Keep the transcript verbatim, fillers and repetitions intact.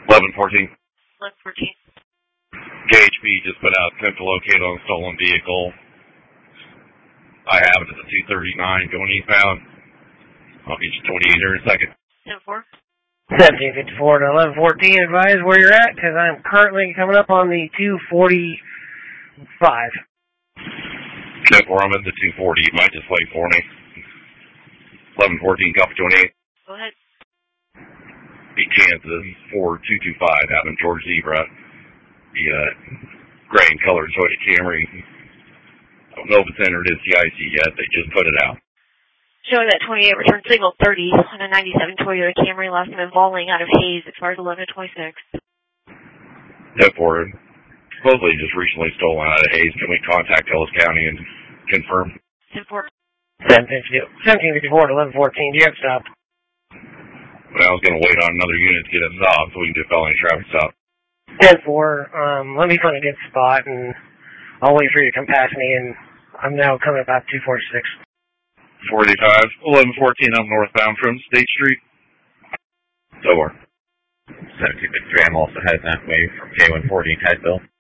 eleven fourteen. eleven fourteen. K H B just put out attempt to locate on a stolen vehicle. I have it at the two thirty-nine going eastbound. I'll get you twenty-eight here in a second. ten four. seventeen fifty-four to eleven fourteen, advise where you're at, because I'm currently coming up on the two forty-five. ten four, I'm at the two forty. You might just wait for me. eleven fourteen, copy twenty-eight. Go ahead. Be Kansas, four two two five, out in George Zebra. The uh, gray and colored Toyota Camry. I don't know if it's entered its C I C yet. They just put it out. Showing that twenty-eight return signal thirty on a ninety-seven Toyota Camry, last name involving out of Hayes as far as eleven twenty-six. ten four, supposedly just recently stolen out of Hayes. Can we contact Ellis County and confirm? ten four. seventeen fifty-four to eleven fourteen, do you have stop? Well, I was going to wait on another unit to get it stopped so we can do felony traffic stop. ten four, um, let me find a good spot, and I'll wait for you to come past me, and I'm now coming about two forty-six. forty-five, eleven fourteen, I'm northbound from State Street. So far. seventeen fifty-three, I'm also heading that way from K one forty in Hyattville.